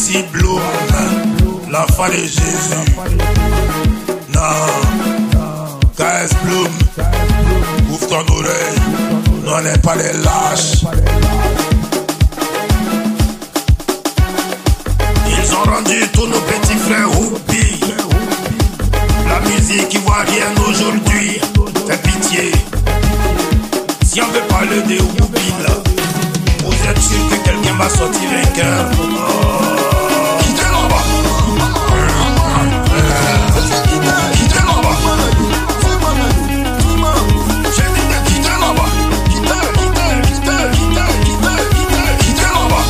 Petit Bloom, l'enfant de Jésus. Non, KS Bloom, ouvre ton oreille, nous on n'est pas les lâches. Ils ont rendu tous nos petits frères houpies. La musique ivoirienne aujourd'hui fait pitié. Si on veut parler des houpies là, vous êtes sûr que quelqu'un va sortir vainqueur? Quittez là-bas. Quittez là-bas. J'ai dit de quitter là-bas. Quittez là-bas.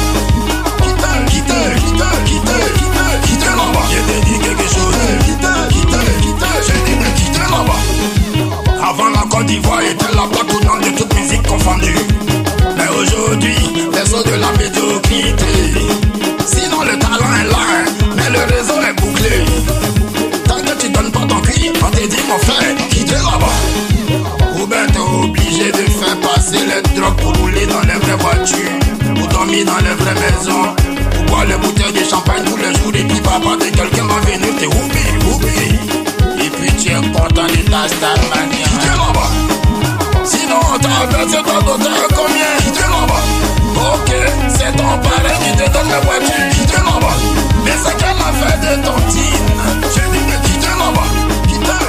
Quittez là-bas. J'ai dit quelque chose. J'ai dit de quitter là-bas. Avant la Côte d'Ivoire était la plaque au nom de toute musique confondue. Mais aujourd'hui, les eaux de la médiocrité. Sinon le talent est là, mais le réseau est bouclé. Tant que tu donnes pas ton cri, on te dit mon frère, quitte là-bas. Ou ben t'es obligé de faire passer les drogues pour rouler dans les vraies voitures, ou dormir dans les vraies maisons, ou boire les bouteilles de champagne tous les jours. Et puis papa de quelqu'un va venir te oublier. Et puis tu es content de ta star mania. Quitte là-bas. Sinon on t'a averti ton docteur combien? Quitte là-bas. Ok, c'est ton parrain qui te donne la voiture. Quitte là-bas. Mais c'est qu'elle a fait de ton team. J'ai dit de quitter là-bas. Quitte là-bas.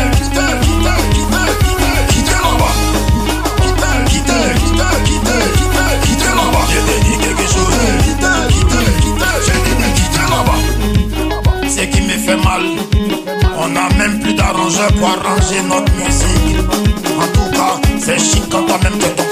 Quitte là-bas. Je t'ai dit quelque chose. J'ai dit de quitter là-bas. Ce qui me fait mal, on n'a même plus d'arrangeur pour arranger notre musique. En tout cas, c'est chic quand toi-même te tombes.